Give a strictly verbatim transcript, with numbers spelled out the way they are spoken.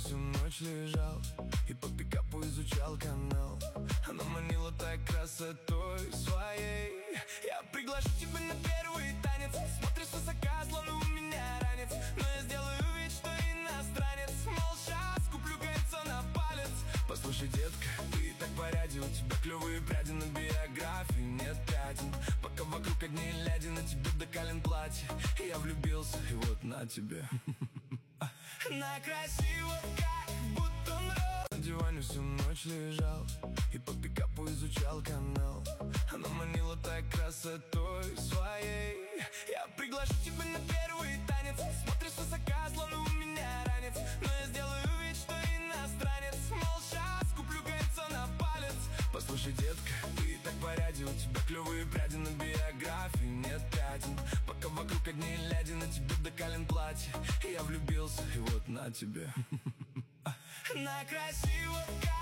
всю ночь лежал и по пикапу изучал канал. Она манила так красотой своей. Я приглашу тебя на первый танец. Смотришь высока, словно у меня ранец. Но я сделаю вид, что иностранец. Мол, щас куплю кольцо на палец. Послушай, детка, ты так по ряде. У тебя клевые пряди на биографии, нет пятен. Пока вокруг одни ляди, на тебе до колен платье. И я влюбился, и вот на тебе. На красиво, как будто он рос. На диване всю ночь лежал и по пикапу изучал канал. Она манила так красотой своей. Я приглашу тебя на первый танец. Смотришь высока, словно у меня ранец. Но я сделаю вид, что иностранец. Мол, щас куплю кольцо на палец. Послушай, детка, ты так по ряде. У тебя клевые пряди на биографии, нет пятен. Пока вокруг одни ляди, на тебе до колен платье. И я влюбился, и вот на тебе. На красиво, как